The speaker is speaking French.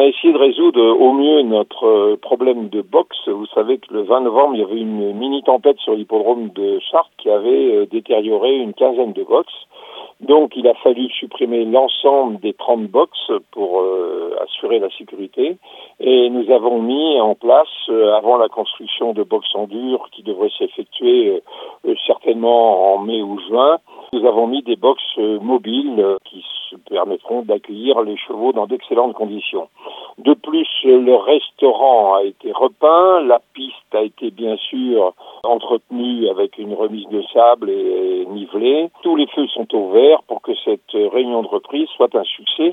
a essayé de résoudre au mieux notre problème de boxe. Vous savez que le 20 novembre, il y avait une mini-tempête sur l'hippodrome de Chartres qui avait détérioré une quinzaine de boxes. Donc, il a fallu supprimer l'ensemble des 30 boxes pour assurer la sécurité. Et nous avons mis en place, avant la construction de boxes en dur qui devrait s'effectuer certainement en mai ou juin, nous avons mis des boxes mobiles qui se permettront d'accueillir les chevaux dans d'excellentes conditions. De plus, le restaurant a été repeint, la piste a été bien sûr entretenue avec une remise de sable et nivelée. Tous les feux sont au vert pour que cette réunion de reprise soit un succès.